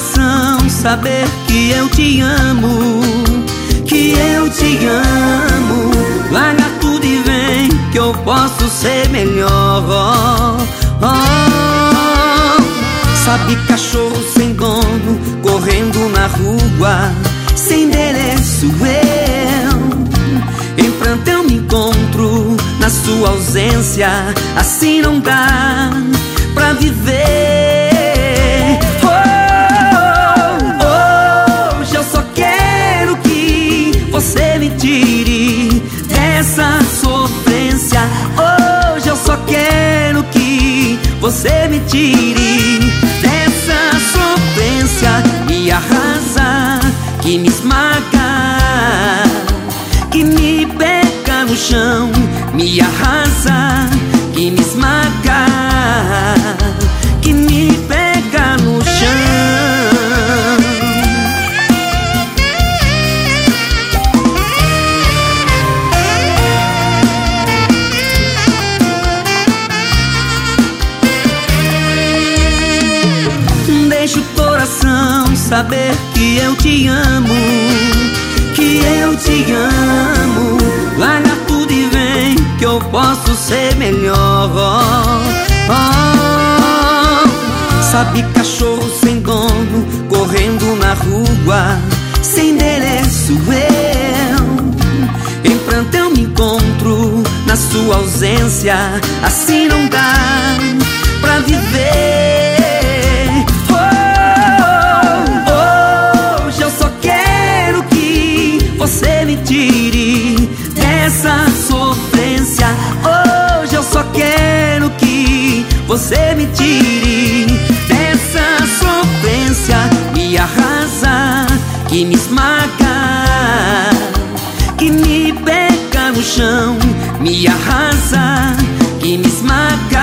coração saber que eu te amo, que eu te amo. Larga tudo e vem que eu posso ser melhor. Sabe, cachorro sem dono, correndo na rua, sem endereço eu. Em pranto eu me encontro na sua ausência, assim não dá pra viver. Hoje eu só quero que você me tire dessa sofrência. Hoje eu só quero que você me tire dessa sofrência. Me arrasa, que me esmaga, que me pega no chão. Me arrasa, que me esmaga, que me pega no chão. Deixa o coração saber que eu te amo, que eu te amo. Larga tudo e vem que eu posso ser melhor. Sabe, cachorro sem dono, correndo na rua, sem endereço eu. Em pranto eu me encontro na sua ausência, assim não dá pra viver. Hoje eu só quero que você me tire dessa sofrência. Hoje eu só quero que você me tire dessa sofrência. Me arrasa, que me esmaga, que me pega no chão. Me arrasa, que me esmaga,